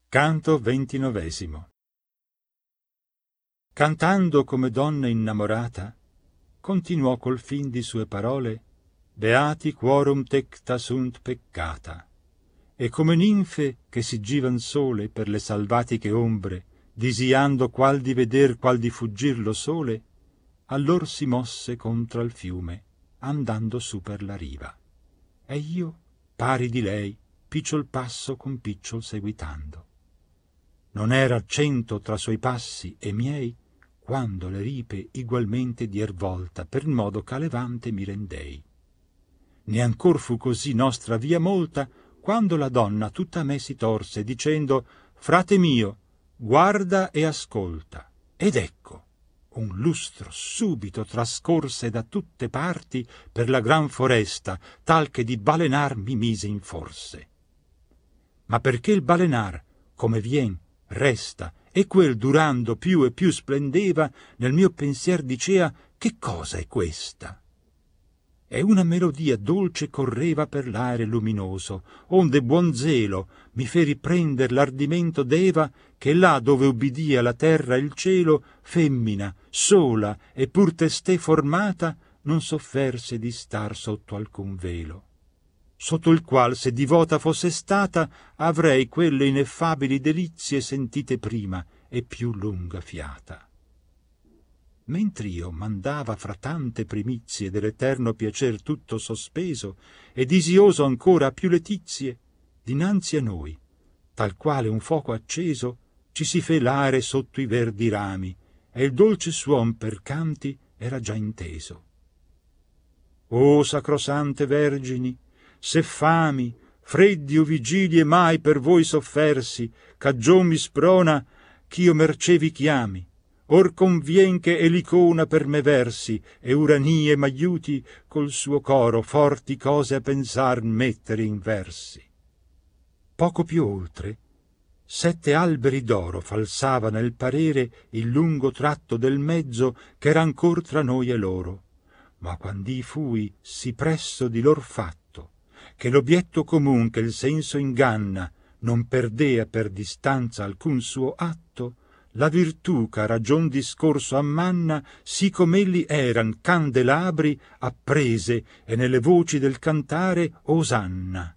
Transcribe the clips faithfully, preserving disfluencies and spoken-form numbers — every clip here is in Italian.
Canto ventinovesimo. Cantando come donna innamorata, continuò col fin di sue parole: Beati quorum tecta sunt peccata. E come ninfe che si givan sole per le salvatiche ombre, disiando qual di veder qual di fuggir lo sole, allor si mosse contra il fiume, andando su per la riva. E io, pari di lei, picciol passo con picciol seguitando. Non era cento tra suoi passi e miei, quando le ripe igualmente dier volta, per modo ch'alevante mi rendei. Ne ancor fu così nostra via molta, quando la donna tutta a me si torse, dicendo: Frate mio, guarda e ascolta. Ed ecco, un lustro subito trascorse da tutte parti per la gran foresta, tal che di balenar mi mise in forse. Ma perché il balenar, come vien, resta, e quel durando più e più splendeva, nel mio pensier dicea: che cosa è questa? E una melodia dolce correva per l'aere luminoso, onde buon zelo mi fe riprender l'ardimento d'Eva, che là dove ubbidia la terra e il cielo, femmina, sola e pur testè formata, non sofferse di star sotto alcun velo, sotto il qual, se divota fosse stata, avrei quelle ineffabili delizie sentite prima e più lunga fiata. Mentr'io mandava fra tante primizie dell'eterno piacer tutto sospeso e disioso ancora a più letizie, dinanzi a noi, tal quale un fuoco acceso, ci si fe l'aere sotto i verdi rami, e il dolce suon per canti era già inteso. O sacrosante vergini, se fami, freddi o vigilie mai per voi soffersi, cagion mi sprona ch'io mercé vi chiami, or convien che Elicona per me versi, e Uranie m'aiuti col suo coro forti cose a pensar mettere in versi. Poco più oltre, sette alberi d'oro falsava nel parere il lungo tratto del mezzo ch'era ancor tra noi e loro, ma quand'i fui sì presso di lor fatto, che l'obietto comun che il senso inganna non perdea per distanza alcun suo atto, la virtù ch'a ragion discorso ammanna, sì com'elli eran candelabri apprese e nelle voci del cantare osanna.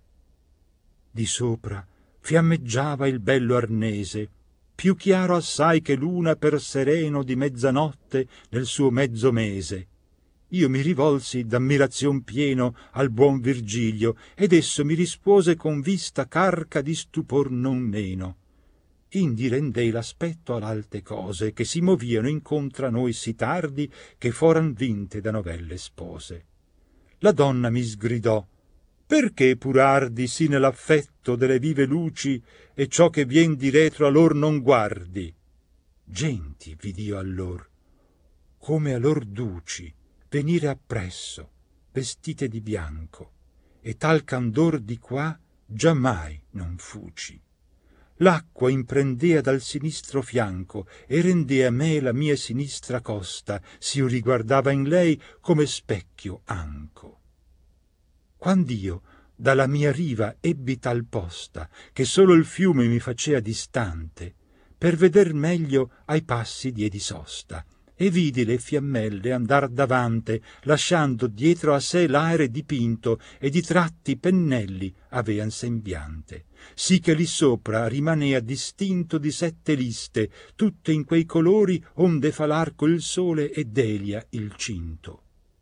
Di sopra fiammeggiava il bello arnese, più chiaro assai che luna per sereno di mezzanotte nel suo mezzo mese. Io mi rivolsi d'ammirazion pieno al buon Virgilio, ed esso mi rispose con vista carca di stupor non meno. Indi rendei l'aspetto all'alte cose che si moviano incontra noi sì tardi che foran vinte da novelle spose. La donna mi sgridò: perché purardi sì nell'affetto delle vive luci e ciò che vien di retro a lor non guardi? Genti vid'io allor, come a lor duci, venire appresso, vestite di bianco, e tal candor di qua giammai non fuci. L'acqua imprendea dal sinistro fianco e rendea a me la mia sinistra costa, s'io riguardava in lei come specchio anco. Quand'io dalla mia riva ebbi tal posta, che solo il fiume mi facea distante, per veder meglio ai passi diedi sosta, e vidi le fiammelle andar davante, lasciando dietro a sé l'aere dipinto, e di tratti pennelli avean sembiante, sì che lì sopra rimanea distinto di sette liste, tutte in quei colori onde fa l'arco il sole e delia il cinto.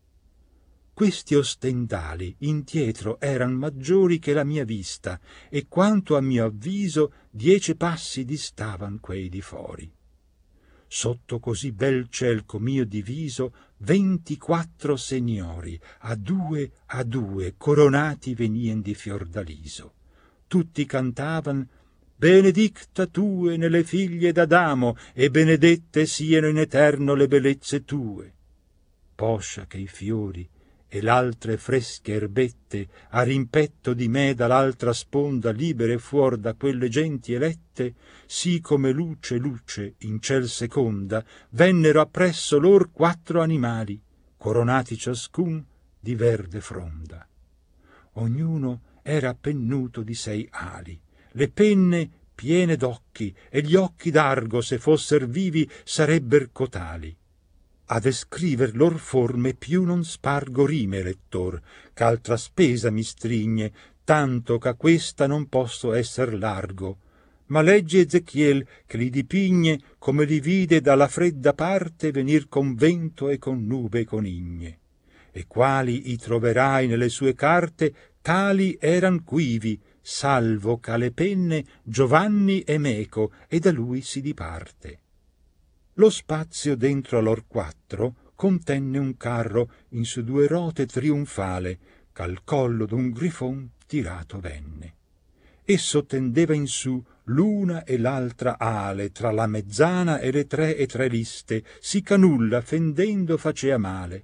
Questi ostendali indietro eran maggiori che la mia vista, e quanto a mio avviso dieci passi distavan quei di fori. Sotto così bel ciel com'io diviso, ventiquattro signori, a due a due, coronati venien di fiordaliso. Tutti cantavan: benedicta tue nelle figlie d'Adamo, e benedette siano in eterno le bellezze tue. Poscia che i fiori e l'altre fresche erbette, a rimpetto di me dall'altra sponda libere fuor da quelle genti elette, sì come luce luce in ciel seconda, vennero appresso lor quattro animali, coronati ciascun di verde fronda. Ognuno era pennuto di sei ali, le penne piene d'occhi, e gli occhi d'Argo, se fosser vivi, sarebber cotali. A descriver lor forme più non spargo rime, lettor, ch'altra spesa mi strigne, tanto ch'a questa non posso esser largo. Ma leggi Ezechiel che li dipigne come li vide dalla fredda parte venir con vento e con nube e con igne. E quali i troverai nelle sue carte, tali eran quivi, salvo che alle penne Giovanni e Meco, e da lui si diparte. Lo spazio dentro a lor quattro contenne un carro in su due rote trionfale, ch'al collo d'un grifon tirato venne. Esso tendeva in su l'una e l'altra ale tra la mezzana e le tre e tre liste, sì che nulla fendendo facea male.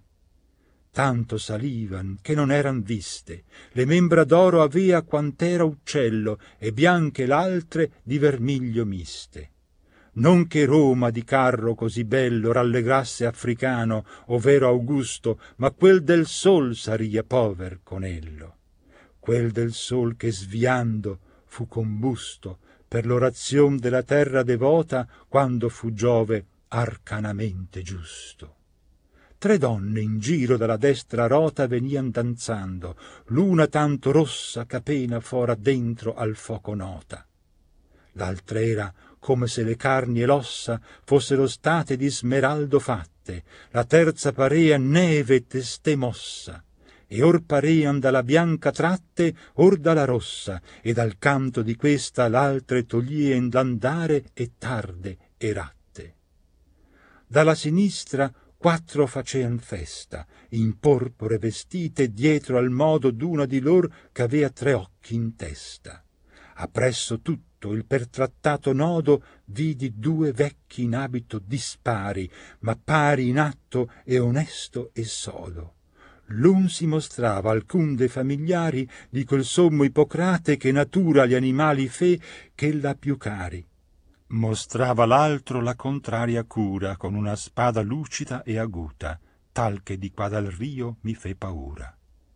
Tanto salivan che non eran viste, le membra d'oro avea quant'era uccello, e bianche l'altre di vermiglio miste. Non che Roma di carro così bello rallegrasse africano, ovvero Augusto, ma quel del sol saria pover con ello. Quel del sol che sviando fu combusto per l'orazion della terra devota, quando fu Giove arcanamente giusto. Tre donne in giro dalla destra rota venian danzando, l'una tanto rossa ch'apena fora dentro al foco nota. L'altra era come se le carni e l'ossa fossero state di smeraldo fatte, la terza parea neve testé mossa, e or parean dalla bianca tratte, or dalla rossa, e dal canto di questa l'altre toglien l'andare e tarde e ratte. Dalla sinistra quattro facean festa, in porpore vestite, dietro al modo d'una di lor ch'avea tre occhi in testa. Appresso tutto il pertrattato nodo vidi due vecchi in abito dispari, ma pari in atto e onesto e sodo. L'un si mostrava alcun de familiari di quel sommo Ippocrate che natura agli animali fe ch'ella più cari. Mostrava l'altro la contraria cura con una spada lucida e aguta, tal che di qua dal rio mi fe paura.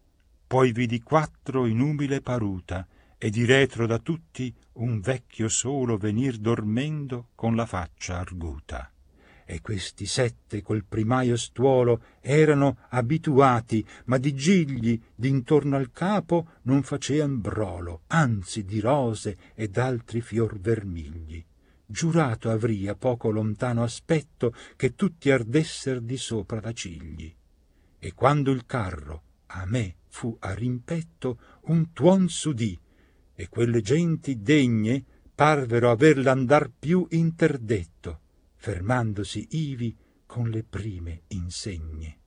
Poi vidi quattro in umile paruta, e di retro da tutti un vecchio solo venir dormendo con la faccia arguta. E questi sette col primaio stuolo erano abituati, ma di gigli d'intorno al capo non facean brolo, anzi di rose ed altri fior vermigli. Giurato avria poco lontano aspetto che tutti ardesser di sopra da cigli. E quando il carro a me fu a rimpetto, un tuon s'udì, e quelle genti degne parvero aver l'andar più interdetto, fermandosi ivi con le prime insegne.